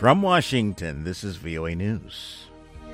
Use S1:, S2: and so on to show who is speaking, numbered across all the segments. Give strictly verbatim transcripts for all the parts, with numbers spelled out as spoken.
S1: From Washington, this is V O A News.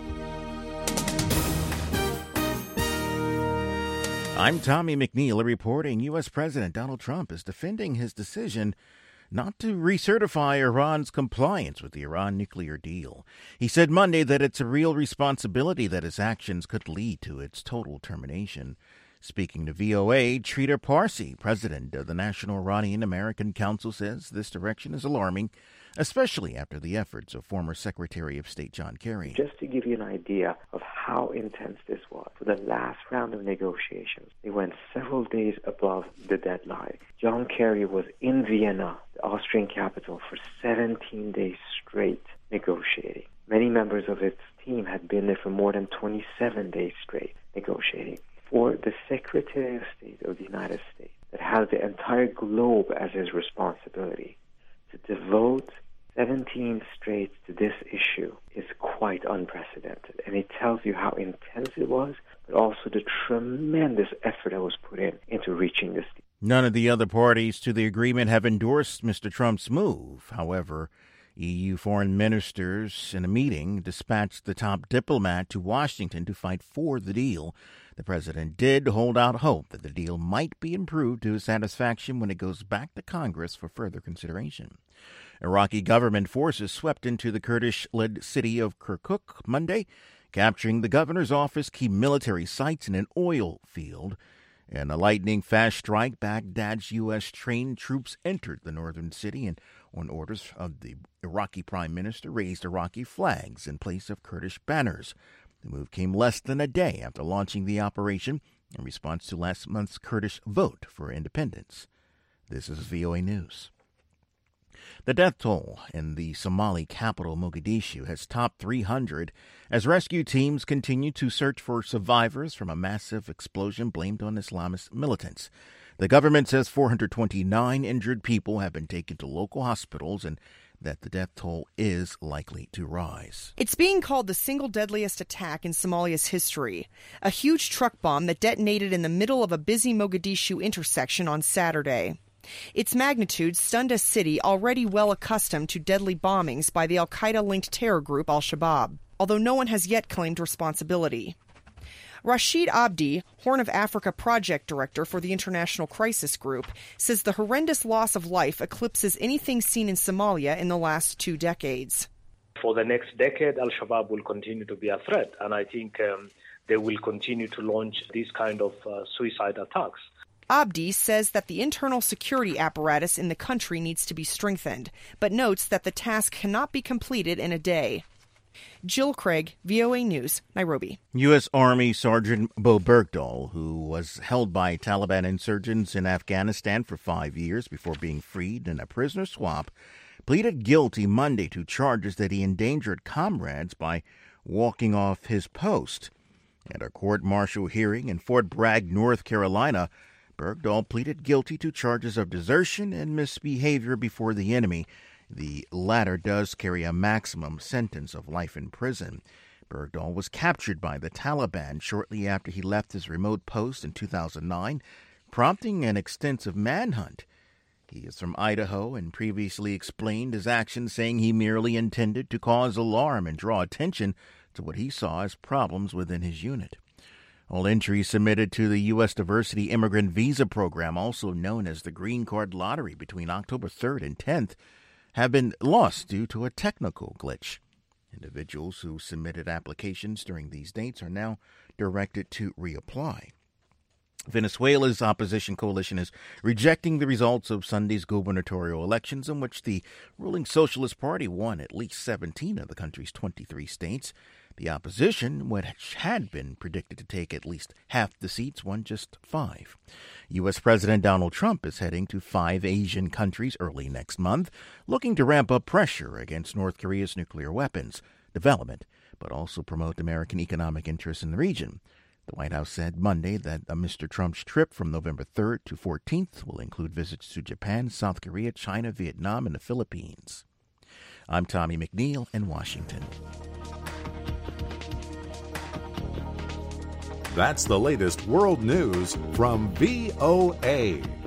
S1: I'm Tommy McNeil reporting U S. President Donald Trump is defending his decision not to recertify Iran's compliance with the Iran nuclear deal. He said Monday that it's a real responsibility that his actions could lead to its total termination. Speaking to V O A, Sridhar Parsi, president of the National Iranian American Council, says this direction is alarming, especially after the efforts of former Secretary of State John Kerry.
S2: Just to give you an idea of how intense this was, for the last round of negotiations, they went several days above the deadline. John Kerry was in Vienna, the Austrian capital, for seventeen days straight negotiating. Many members of its team had been there for more than twenty-seven days straight negotiating. For the Secretary of State of the United States, that has the entire globe as his responsibility, to devote seventeen straight to this issue is quite unprecedented. And it tells you how intense it was, but also the tremendous effort that was put in into reaching this deal.
S1: None of the other parties to the agreement have endorsed Mister Trump's move. However, E U foreign ministers in a meeting dispatched the top diplomat to Washington to fight for the deal. The president did hold out hope that the deal might be improved to his satisfaction when it goes back to Congress for further consideration. Iraqi government forces swept into the Kurdish-led city of Kirkuk Monday, capturing the governor's office, key military sites, and an oil field. In a lightning-fast strike, Baghdad's U S trained troops entered the northern city and, on orders of the Iraqi prime minister, raised Iraqi flags in place of Kurdish banners. The move came less than a day after launching the operation in response to last month's Kurdish vote for independence. This is V O A News. The death toll in the Somali capital, Mogadishu, has topped three hundred as rescue teams continue to search for survivors from a massive explosion blamed on Islamist militants. The government says four hundred twenty-nine injured people have been taken to local hospitals and that the death toll is likely to rise.
S3: It's being called the single deadliest attack in Somalia's history. A huge truck bomb that detonated in the middle of a busy Mogadishu intersection on Saturday. Its magnitude stunned a city already well accustomed to deadly bombings by the al-Qaeda-linked terror group Al-Shabaab, although no one has yet claimed responsibility. Rashid Abdi, Horn of Africa project director for the International Crisis Group, says the horrendous loss of life eclipses anything seen in Somalia in the last two decades.
S4: For the next decade, Al-Shabaab will continue to be a threat, and I think um, they will continue to launch these kind of uh, suicide attacks.
S3: Abdi says that the internal security apparatus in the country needs to be strengthened, but notes that the task cannot be completed in a day. Jill Craig, V O A News, Nairobi.
S1: U S. Army Sergeant Bo Bergdahl, who was held by Taliban insurgents in Afghanistan for five years before being freed in a prisoner swap, pleaded guilty Monday to charges that he endangered comrades by walking off his post. At a court-martial hearing in Fort Bragg, North Carolina, Bergdahl pleaded guilty to charges of desertion and misbehavior before the enemy. The latter does carry a maximum sentence of life in prison. Bergdahl was captured by the Taliban shortly after he left his remote post in two thousand nine, prompting an extensive manhunt. He is from Idaho and previously explained his actions, saying he merely intended to cause alarm and draw attention to what he saw as problems within his unit. All entries submitted to the U S. Diversity Immigrant Visa Program, also known as the Green Card Lottery, between October third and tenth, have been lost due to a technical glitch. Individuals who submitted applications during these dates are now directed to reapply. Venezuela's opposition coalition is rejecting the results of Sunday's gubernatorial elections, in which the ruling Socialist Party won at least seventeen of the country's twenty-three states. The opposition, which had been predicted to take at least half the seats, won just five. U S. President Donald Trump is heading to five Asian countries early next month, looking to ramp up pressure against North Korea's nuclear weapons development, but also promote American economic interests in the region. The White House said Monday that uh, Mister Trump's trip from November third to fourteenth will include visits to Japan, South Korea, China, Vietnam, and the Philippines. I'm Tommy McNeil in Washington.
S5: That's the latest world news from V O A.